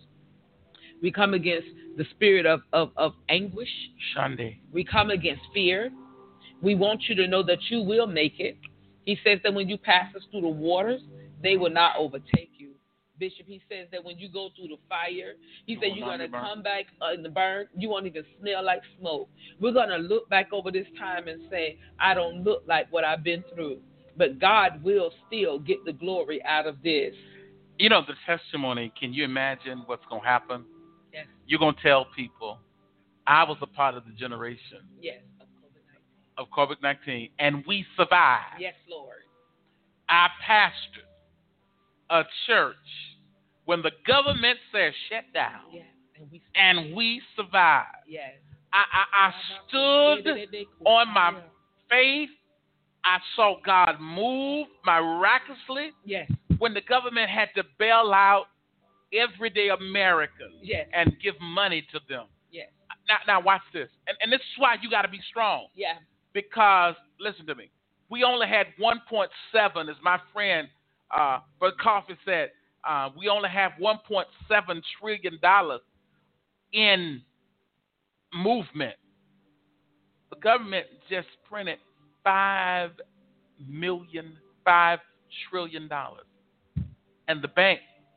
We come against the spirit of, of, of anguish. Sunday. We come against fear. We want you to know that you will make it. He says that when you pass us through the waters, they will not overtake you. Bishop, he says that when you go through the fire, he said you're going to come back in the burn. You won't even smell like smoke. We're going to look back over this time and say, I don't look like what I've been through. But God will still get the glory out of this. You know, the testimony, can you imagine what's going to happen? Yes. You're going to tell people, I was a part of the generation. Yes, of COVID nineteen. Of COVID nineteen, and we survived. Yes, Lord. I pastored a church when the government said shut down. Yes. And we, and we survived. Yes. I, I, I stood on my faith. I saw God move miraculously. Yes. When the government had to bail out everyday Americans. Yes. And give money to them. Yes. Now, now watch this. And, and this is why you got to be strong. Yeah. Because, listen to me, we only had one point seven, as my friend uh, Brother Coffee said, uh, we only have one point seven trillion dollars in movement. The government just printed five million, five trillion dollars. And the bank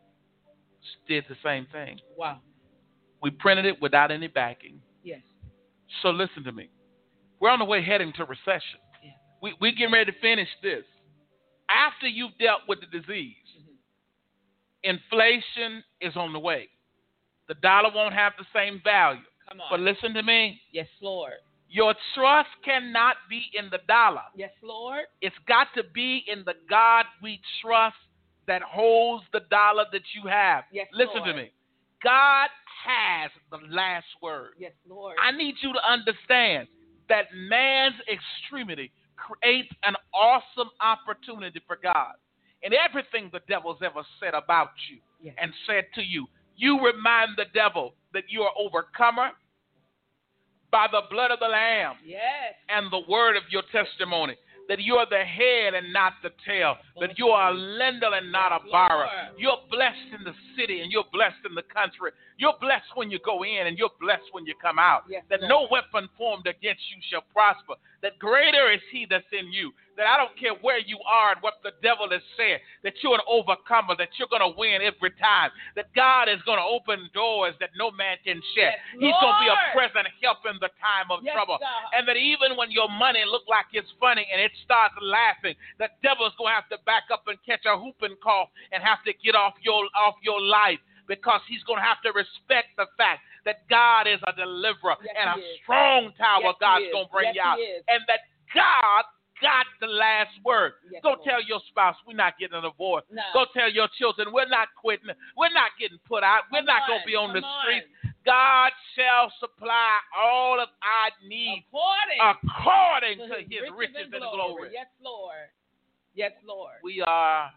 did the same thing. Wow. We printed it without any backing. Yes. So listen to me. We're on the way heading to recession. Yeah. We, we're getting ready to finish this. After you've dealt with the disease, mm-hmm. inflation is on the way. The dollar won't have the same value. Come on. But listen to me. Yes, Lord. Your trust cannot be in the dollar. Yes, Lord. It's got to be in the God we trust that holds the dollar that you have. Yes, listen Lord. to me. God has the last word. Yes, Lord. I need you to understand that man's extremity creates an awesome opportunity for God. And everything the devil's ever said about you yes. and said to you, you remind the devil that you are overcomer by the blood of the Lamb yes. and the word of your testimony, that you are the head and not the tail, that you are a lender and not a borrower. You're blessed in the city and you're blessed in the country. You're blessed when you go in and you're blessed when you come out. Yes, that Lord. No weapon formed against you shall prosper. That greater is he that's in you. That I don't care where you are and what the devil has said, that you're an overcomer, that you're going to win every time. That God is going to open doors that no man can shut. Yes, He's going to be a present help in the time of yes, trouble. God. And that even when your money look like it's funny and it starts laughing, the devil's going to have to back up and catch a whooping cough and have to get off your off your life, because he's going to have to respect the fact that God is a deliverer yes, and a is. strong tower. Yes, God's going to bring yes, you out. And that God got the last word. Yes, Go Lord. tell your spouse, we're not getting a divorce. No. Go tell your children, we're not quitting. We're not getting put out. We're Come not going on, to be on the come streets. on. God shall supply all of our needs according, according to to his, his riches, riches and glory. glory. Yes, Lord. Yes, Lord. We are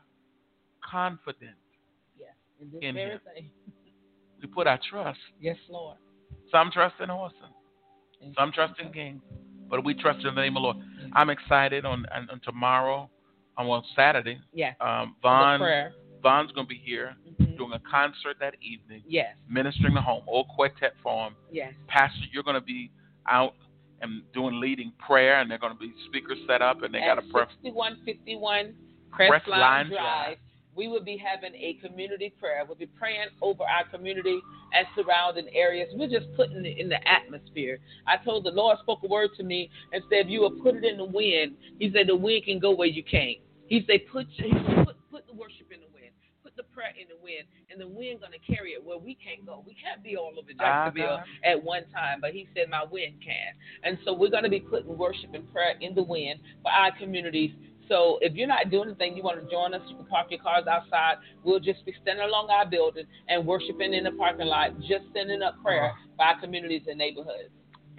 confident yes. in, this in very him. Thing. We put our trust. Yes, Lord. Some trust in horses. Some trust in kings. But we trust in the name of the Lord. Yes. I'm excited on, on, on tomorrow, on Saturday. Yes. Um, Vaughn, prayer. Vaughn's going to be here mm-hmm. doing a concert that evening. Yes. Ministering the home, old quartet form. Yes. Pastor, you're going to be out and doing leading prayer, and they're going to be speakers set up, and they got a prayer. sixty-one fifty-one Crestline, Crestline Drive. Drive. We will be having a community prayer. We'll be praying over our community and surrounding areas. We're just putting it in the atmosphere. I told the Lord spoke a word to me and said, you will put it in the wind. He said, the wind can go where you can't. He said, put, he said, put, put the worship in the wind. Put the prayer in the wind. And the wind going to carry it where we can't go. We can't be all over Jacksonville uh-huh. at one time. But he said, my wind can. And so we're going to be putting worship and prayer in the wind for our communities. So if you're not doing anything, you want to join us, you can park your cars outside. We'll just be standing along our building and worshiping in the parking lot, just sending up prayer for our communities and neighborhoods.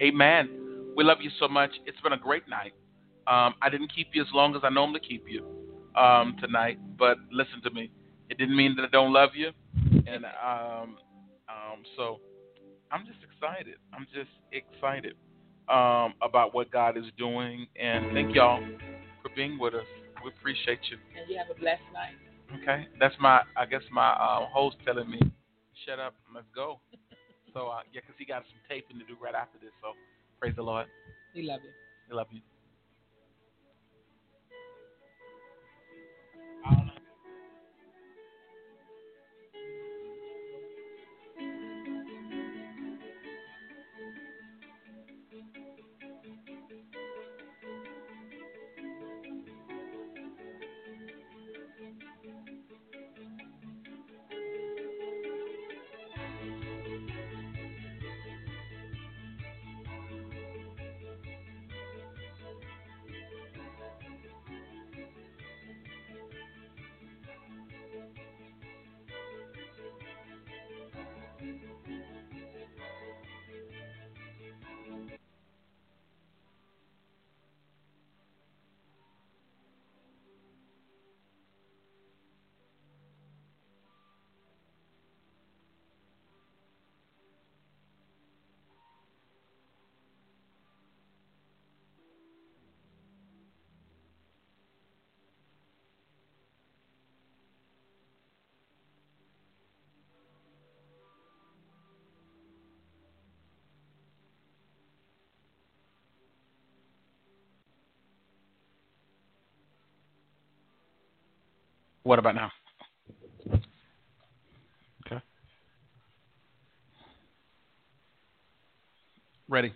Amen. We love you so much. It's been a great night. Um, I didn't keep you as long as I normally keep you um, tonight, but listen to me. It didn't mean that I don't love you. And um, um, so I'm just excited. I'm just excited um, about what God is doing. And thank y'all for being with us. We appreciate you. And you have a blessed night. Okay. That's my, I guess my uh, host telling me, shut up, let's go. So, uh, yeah, because he got some taping to do right after this. So, praise the Lord. We love you. We love you. What about now? Okay. Ready.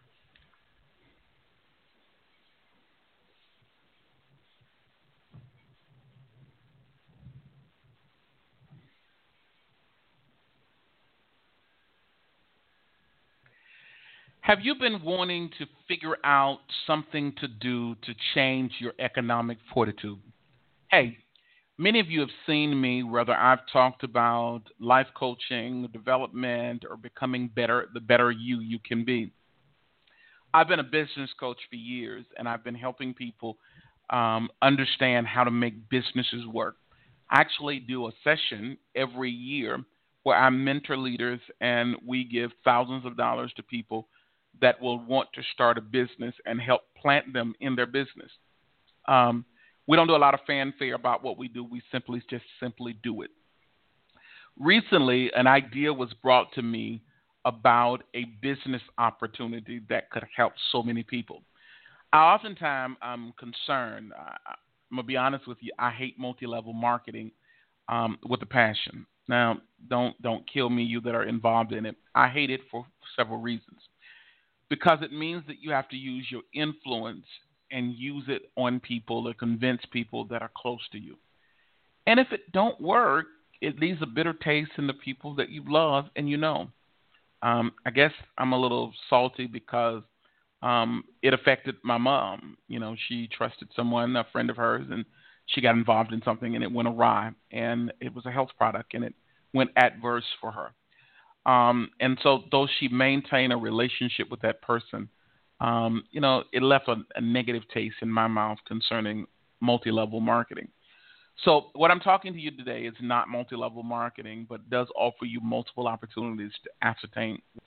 Have you been wanting to figure out something to do to change your economic fortitude? Hey, many of you have seen me, whether I've talked about life coaching, development, or becoming better, the better you you can be. I've been a business coach for years, and I've been helping people um, understand how to make businesses work. I actually do a session every year where I mentor leaders, and we give thousands of dollars to people that will want to start a business and help plant them in their business. Um, we don't do a lot of fanfare about what we do. We simply just simply do it. Recently, an idea was brought to me about a business opportunity that could help so many people. I oftentimes am concerned. I, I'm going to be honest with you. I hate multi-level marketing um, with a passion. Now, don't don't kill me, you that are involved in it. I hate it for several reasons. Because it means that you have to use your influence and use it on people to convince people that are close to you. And if it don't work, it leaves a bitter taste in the people that you love and you know. Um, I guess I'm a little salty because um, it affected my mom. You know, she trusted someone, a friend of hers, and she got involved in something and it went awry. And it was a health product and it went adverse for her. Um, and so though she maintained a relationship with that person, um, you know, it left a, a negative taste in my mouth concerning multi-level marketing. So what I'm talking to you today is not multi-level marketing, but does offer you multiple opportunities to ascertain